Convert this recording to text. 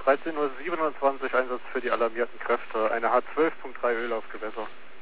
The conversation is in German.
13:27 Uhr Einsatz für die alarmierten Kräfte. Eine H12.3 Öl auf Gewässer.